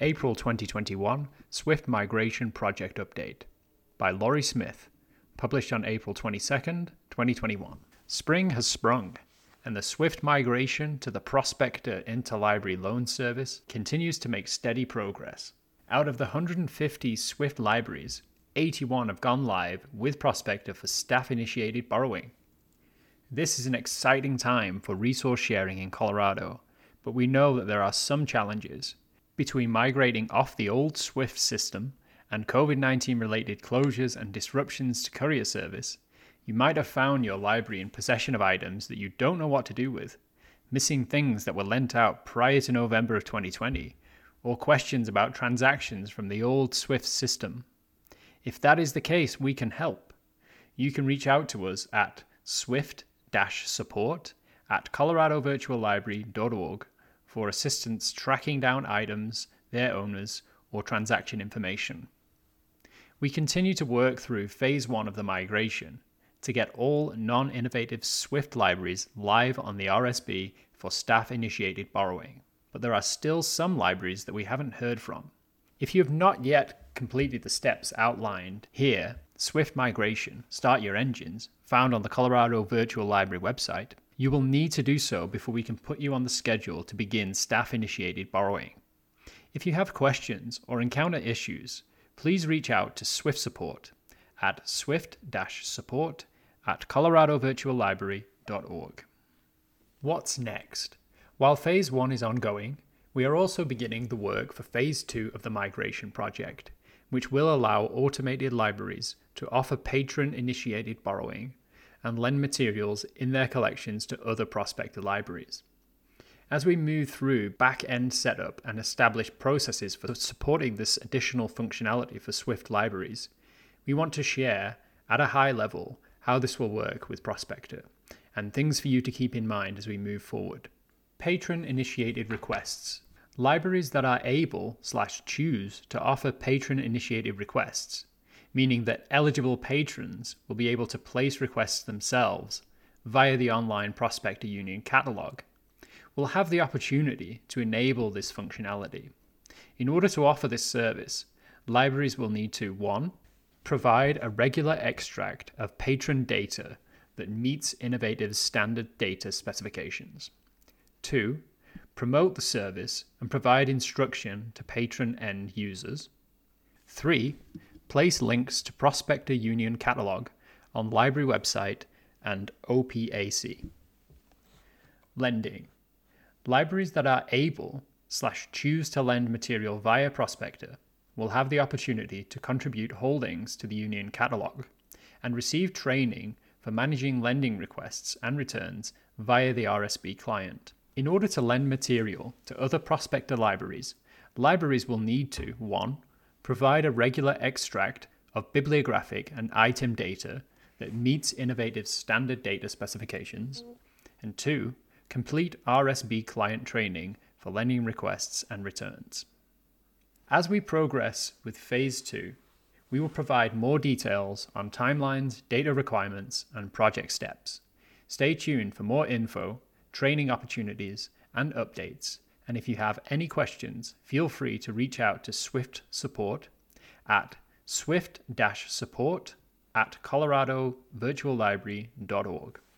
April 2021 Swift Migration Project Update by Laurie Smith, published on April 22nd, 2021. Spring has sprung, and the Swift migration to the Prospector Interlibrary Loan Service continues to make steady progress. Out of the 150 Swift libraries, 81 have gone live with Prospector for staff-initiated borrowing. This is an exciting time for resource sharing in Colorado, but we know that there are some challenges. Between migrating off the old Swift system and COVID-19 related closures and disruptions to courier service, you might have found your library in possession of items that you don't know what to do with, missing things that were lent out prior to November of 2020, or questions about transactions from the old Swift system. If that is the case, we can help. You can reach out to us at swift-support@coloradovirtuallibrary.org for assistance tracking down items, their owners, or transaction information. We continue to work through Phase 1 of the migration to get all non-innovative Swift libraries live on the RSB for staff-initiated borrowing, but there are still some libraries that we haven't heard from. If you have not yet completed the steps outlined here, Swift Migration, Start Your Engines, found on the Colorado Virtual Library website, you will need to do so before we can put you on the schedule to begin staff-initiated borrowing. If you have questions or encounter issues, please reach out to Swift Support at swift-support@coloradovirtuallibrary.org. What's next? While Phase 1 is ongoing, we are also beginning the work for Phase 2 of the migration project, which will allow automated libraries to offer patron-initiated borrowing and lend materials in their collections to other Prospector libraries. As we move through back-end setup and establish processes for supporting this additional functionality for Swift libraries, we want to share, at a high level, how this will work with Prospector, and things for you to keep in mind as we move forward. Patron-initiated requests. Libraries that are able/choose to offer patron-initiated requests, meaning that eligible patrons will be able to place requests themselves via the online Prospector Union catalog, will have the opportunity to enable this functionality. In order to offer this service, libraries will need to 1. Provide a regular extract of patron data that meets Innovative's standard data specifications. 2. Promote the service and provide instruction to patron end users. 3. Place links to Prospector Union catalog on library website and OPAC. Lending. Libraries that are able/choose to lend material via Prospector will have the opportunity to contribute holdings to the Union catalog and receive training for managing lending requests and returns via the RSB client. In order to lend material to other Prospector libraries, libraries will need to 1. Provide a regular extract of bibliographic and item data that meets Innovative's standard data specifications, and 2. Complete RSB client training for lending requests and returns. As we progress with Phase 2, we will provide more details on timelines, data requirements, and project steps. Stay tuned for more info, training opportunities, and updates. And if you have any questions, feel free to reach out to Swift Support at swift-support@coloradovirtuallibrary.org.